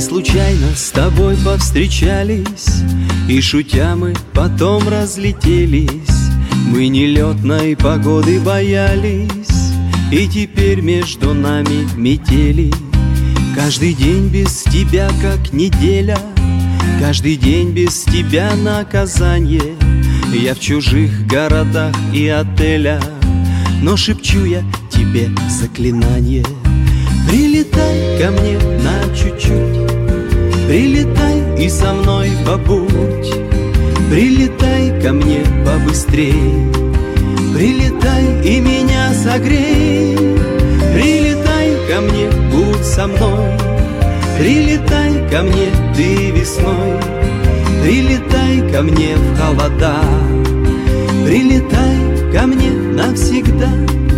случайно с тобой повстречались, и шутя мы потом разлетелись. Мы нелетной погоды боялись, и теперь между нами метели. Каждый день без тебя как неделя, каждый день без тебя наказание. Я в чужих городах и отелях, но шепчу я тебе заклинание. Прилетай ко мне на чуть-чуть, прилетай и со мной побудь. Прилетай ко мне побыстрей, прилетай и меня согрей. Прилетай ко мне, будь со мной, прилетай ко мне ты весной. Прилетай ко мне в холода, прилетай ко мне навсегда.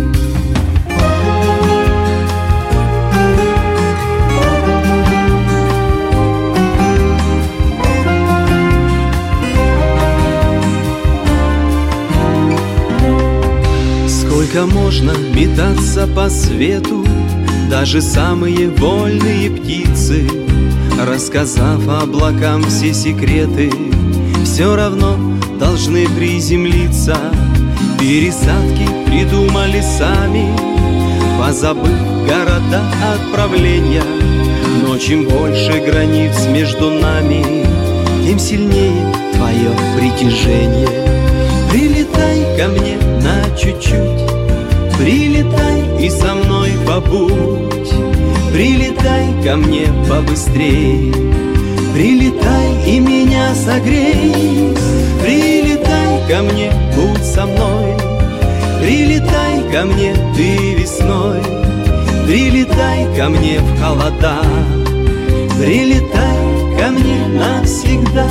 Сколько можно метаться по свету, даже самые вольные птицы, рассказав облакам все секреты, все равно должны приземлиться. Пересадки придумали сами, позабыв города отправления. Но чем больше границ между нами, тем сильнее твое притяжение. Прилетай ко мне на чуть-чуть, прилетай и со мной побудь. Прилетай ко мне побыстрей, прилетай и меня согрей. Прилетай ко мне, будь со мной, прилетай ко мне ты весной. Прилетай ко мне в холода, прилетай ко мне навсегда.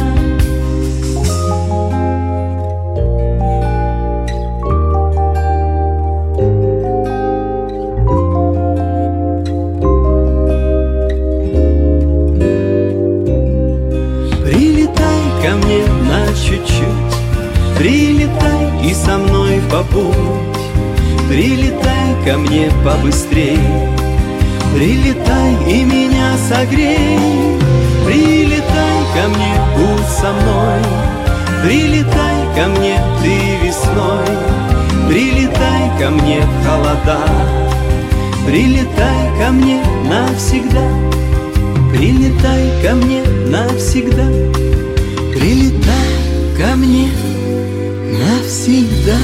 Прилетай и со мной побудь, прилетай ко мне побыстрей, прилетай и меня согрей. Прилетай ко мне, будь со мной, прилетай ко мне ты весной. Прилетай ко мне в холода, прилетай ко мне навсегда. Прилетай ко мне навсегда, прилетай ко мне навсегда.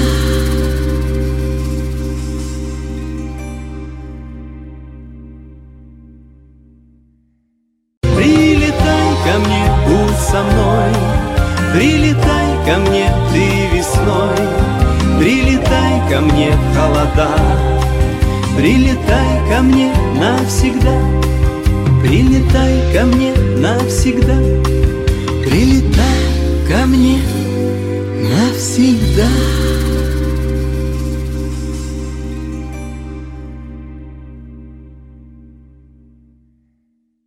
Прилетай ко мне, будь со мной, прилетай ко мне ты весной. Прилетай ко мне в холода, прилетай ко мне навсегда. Прилетай ко мне навсегда, прилетай ко мне навсегда.